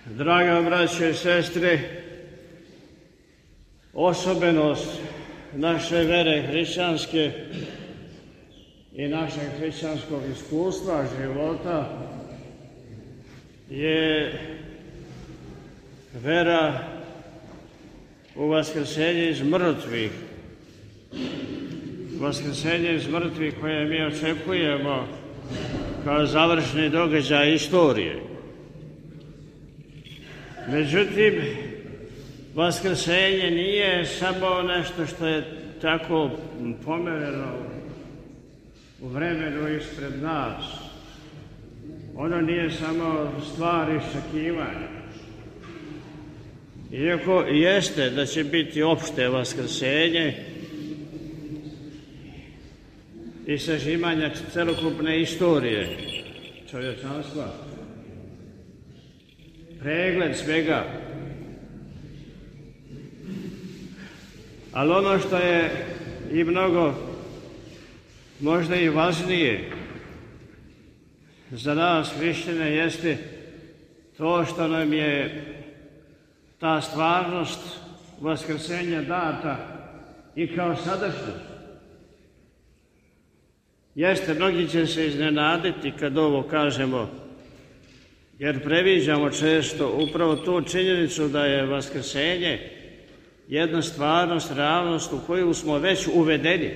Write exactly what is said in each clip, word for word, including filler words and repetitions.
Draga braće i sestre, osobenost naše vere hrišćanske i našeg hrišćanskog iskustva, života je vera u vaskrsenje iz mrtvih. Vaskrsenje iz mrtvih koje mi očekujemo kao završni događaj istorije. Međutim, vaskrsenje nije samo nešto što je tako pomereno u vremenu ispred nas. Ono nije samo stvar iščekivanja. Iako jeste da će biti opšte vaskrsenje i sažimanja celokupne istorije čovječanstva, pregled svega. Ali ono što je i mnogo, možda i važnije za nas hrišćane jeste to što nam je ta stvarnost vaskrsenja data i kao sadašnjost. Jeste, mnogi će se iznenaditi kad ovo kažemo, jer previđamo često upravo tu činjenicu da je vaskrsenje jedna stvarnost, realnost u koju smo već uvedeni,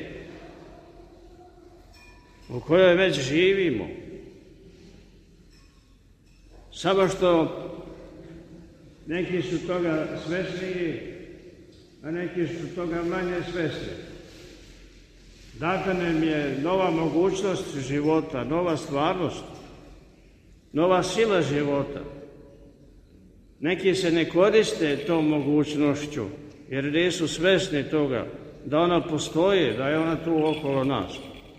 u kojoj već živimo. Samo što neki su toga svesniji, a neki su toga manje svesni. Data nam je nova mogućnost života, nova stvarnost, nova sila života. Neki se ne koriste tom mogućnošću, jer nisu svesni toga, da ona postoji, da je ona tu okolo nas.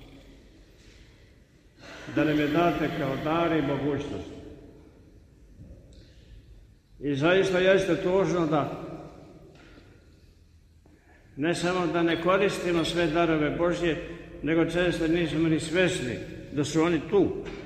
Da nam je date kao dar i mogućnost. I zaista jeste tužno da ne samo da ne koristimo sve darove Božje, nego često nismo ni svesni da su oni tu.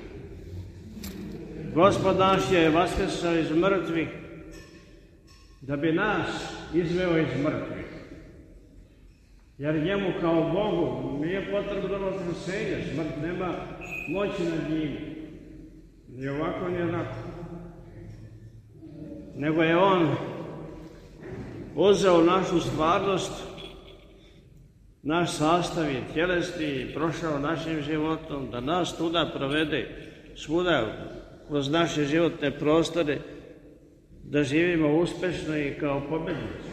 Gospod naš je vaskrsao iz mrtvih da bi nas izveo iz mrtvih. Jer njemu kao Bogu nije potrebno vaskrsenje, smrt nema moći nad njim. Ni ovako, ni onako. Nego je on uzeo našu stvarnost, naš sastav je tjelesni i prošao našim životom, da nas tuda provede svuda kroz naše životne prostore, da živimo uspešno i kao pobednici.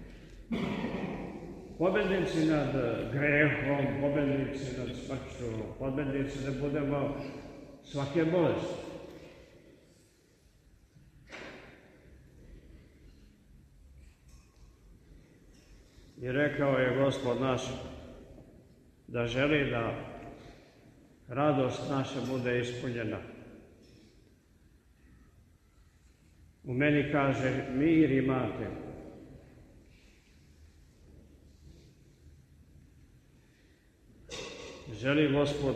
Pobednici nad grehom, pobednici nad smrću, pobednici da budemo svake bolesti. I rekao je Gospod naš da želi da radost naša bude ispunjena. U meni kaže, mir imate. Želi Gospod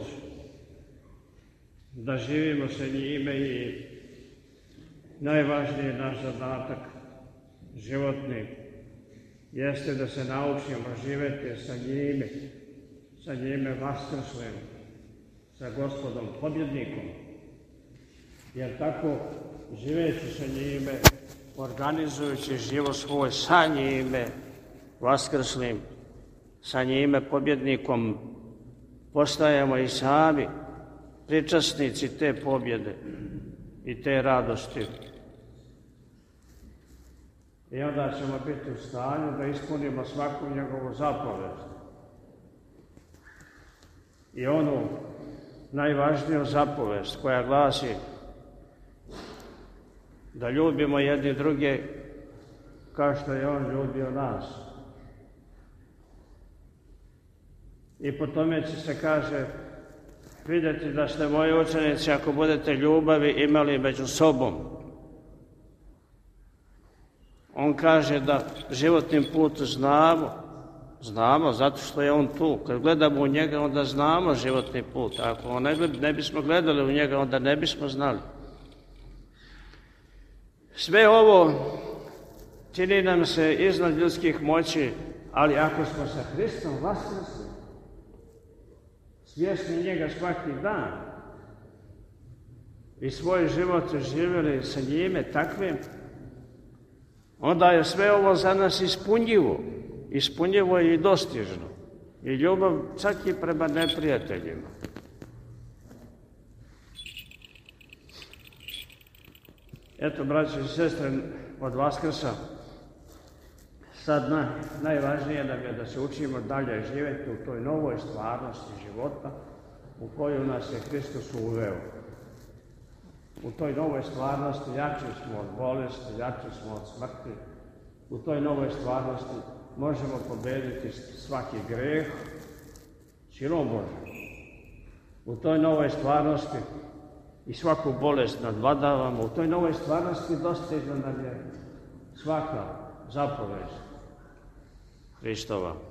da živimo sa njime i najvažniji naš zadatak životni jeste da se naučimo živjeti sa njime, sa njime vaskrslim, sa Gospodom pobjednikom. Jer tako, živeći sa njime, organizujući život svoj sa njime, vaskrslim, sa njime pobjednikom, postajemo i sami pričasnici te pobjede i te radosti. I onda ćemo biti u stanju da ispunimo svaku njegovu zapovest. I onu najvažniju zapovest koja glasi da ljubimo jedni druge kao što je on ljubio nas. I po tome će se, kaže, vidjeti da ste moji učenici ako budete ljubavi imali među sobom. On kaže da životnim putom znamo, znamo zato što je on tu. Kad gledamo u njega, onda znamo životni put. Ako ne, ne bismo gledali u njega, onda ne bismo znali. Sve ovo čini nam se iznad ljudskih moći, ali ako smo sa Hristom vaskrsli, svjesni njega svaki dan i svoj život živjeli sa njime takvim, onda je sve ovo za nas ispunjivo, ispunjivo i dostižno. I ljubav čak i prema neprijateljima. Eto, braći i sestre, od Vaskrsa sad na, najvažnije nam je da se učimo dalje živjeti u toj novoj stvarnosti života u koju nas je Hristos uveo. U toj novoj stvarnosti jači smo od bolesti, jači smo od smrti. U toj novoj stvarnosti možemo pobediti svaki greh silom Božjom. U toj novoj stvarnosti i svaku bolest nadvladavamo. U toj novoj stvarnosti dostižna nam je svaka zapoved Hristova.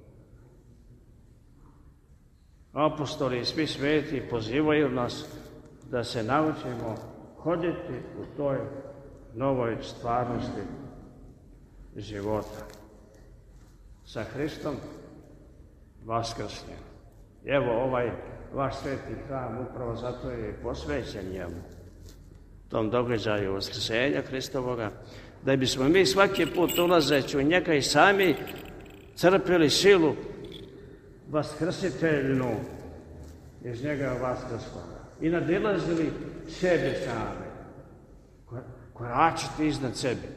Apostoli i svi sveti pozivaju nas da se naučimo hoditi u toj novoj stvarnosti života. Sa Hristom vaskrslim. Evo ovaj vaš sveti hram upravo zato je posvećen njemu, tom događaju vaskrsenja Hristovoga, da bismo mi svaki put ulazeći u njega i sami crpili silu vaskrsiteljnu iz njega vaskrsloga i nadilazili sebe same, koračiti iznad sebe,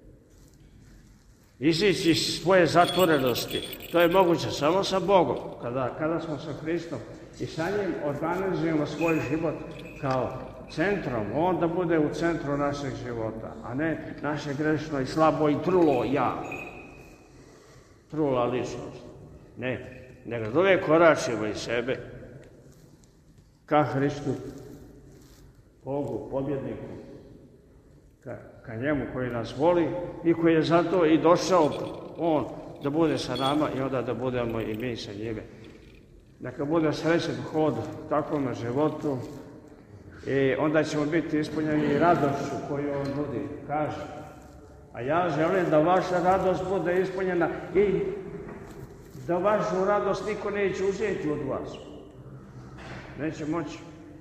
izići iz svoje zatvorenosti. To je moguće samo sa Bogom, kada, kada smo sa Hristom i sa njim organizujemo svoj život kao centrom, on da bude u centru našeg života, a ne naše grešno i slabo i trulo ja, trula ličnost. Ne, nego da uvijek koračimo iz sebe ka Hristu, Bogu, pobjedniku, ka, ka njemu koji nas voli i koji je zato i došao on da bude sa nama i onda da budemo i mi sa njime. Neka bude srećen hod u takvom životu i onda ćemo biti ispunjeni radošću koju on nudi, kaže. A ja želim da vaša radost bude ispunjena i da vašu radost niko neće uzeti od vas. Neće moći.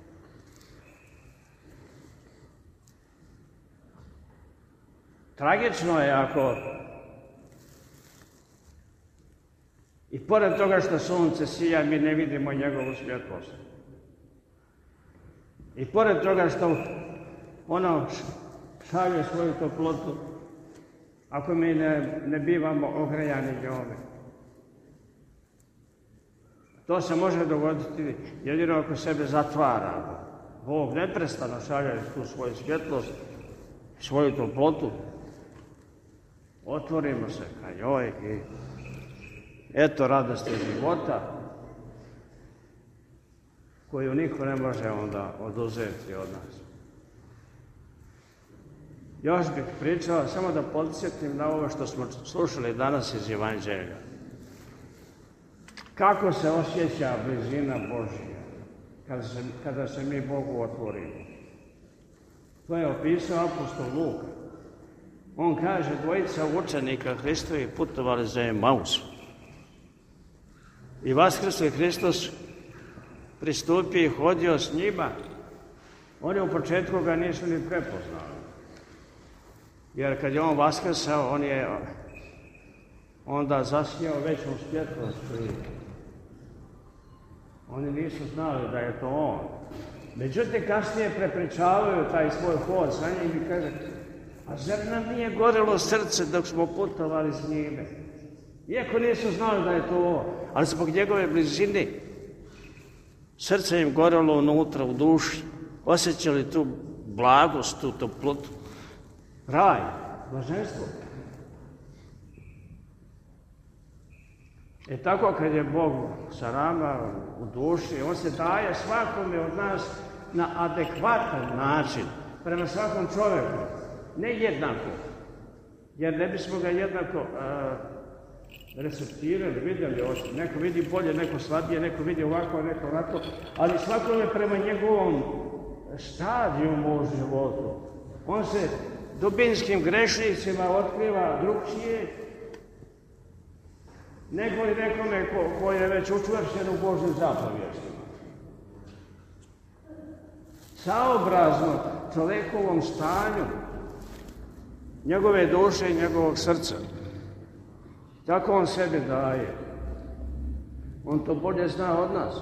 Tragično je ako i pored toga što sunce sija, mi ne vidimo njegovu svjetlost. I pored toga što ono šalje svoju toplotu, ako mi ne, ne bivamo ogrejani njome. To se može dogoditi jedino ako sebe zatvaramo. Bog neprestano šalje tu svoju svjetlost, svoju toplotu. Otvorimo se ka njoj i eto radosti života koju niko ne može onda oduzeti od nas. Još bih pričao, samo da podsjetim na ovo što smo slušali danas iz Evanđelja. Kako se osjeća blizina Božja kada se, kada se mi Bogu otvorimo? To je opisao apostol Luka. On kaže, dvojica učenika Hristovi putovali za Emaus. I vaskrsli Hristos pristupi i hodio s njima. Oni u početku ga nisu ni prepoznali. Jer kad je on vaskrsao, on je onda zasijao većom svjetlošću. Oni nisu znali da je to on. Međutim, kasnije prepričavaju taj svoj hod sa njim i kaže, a zar nam nije gorelo srce dok smo putovali s njime? Iako nisu znali da je to on, ali zbog njegove blizine srce im gorelo unutra u duši, osjećali tu blagost, tu toplotu, raj, blaženstvo. E tako kad je Bog sa nama u duši, on se daje svakome od nas na adekvatan način, prema svakom čovjeku, ne jednako, jer ne bismo ga jednako a, receptirali, vidjeli, neko vidi bolje, neko slabije, neko vidi ovako, neko ovako, ali svakome prema njegovom stadijumu u životu. On se dubinskim grešnicima otkriva drugčije, nego li nekome ko, ko je već učvršćen u Božjim zapovjestima. Saobrazno čovjekovom stanju, njegove duše i njegovog srca. Tako on sebi daje. On to bolje zna od nas.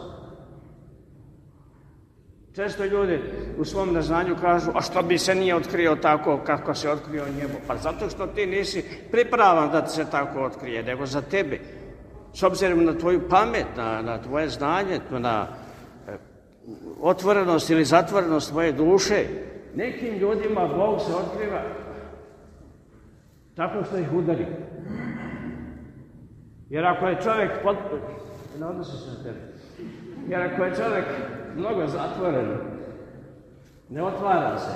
Često ljudi u svom neznanju kažu, a što bi se nije otkrio tako kako se otkrio njemu? Pa zato što ti nisi pripravan da ti se tako otkrije, nego za tebe. S obzirom na tvoju pamet, na, na tvoje znanje, na e, otvorenost ili zatvorenost tvoje duše, nekim ljudima Bog se otkriva tako što ih udari. Jer ako je čovjek potpuno, ne odnosi se na tebe, jer ako je čovjek mnogo zatvoren, ne otvara se,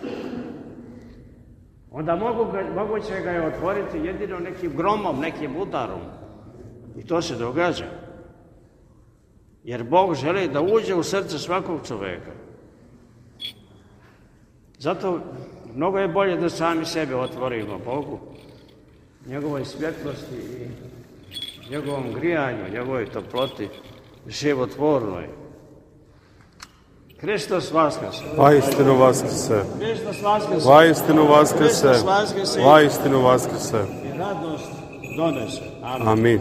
onda mogu ga, moguće ga je otvoriti jedino nekim gromom, nekim udarom. I to se događa. Jer Bog želi da uđe u srce svakog čovjeka. Zato mnogo je bolje da sami sebe otvorimo Bogu, njegovoj svjetlosti i njegovom grijanju, njegovoj toploti životvornoj. Hristos vaskrse. Vaistinu vaskrse. Hristos vaskrse. Vaistinu vaskrse. Hristos vaskrse. Vaistinu vaskrse. I radost donese. Amen. Amin.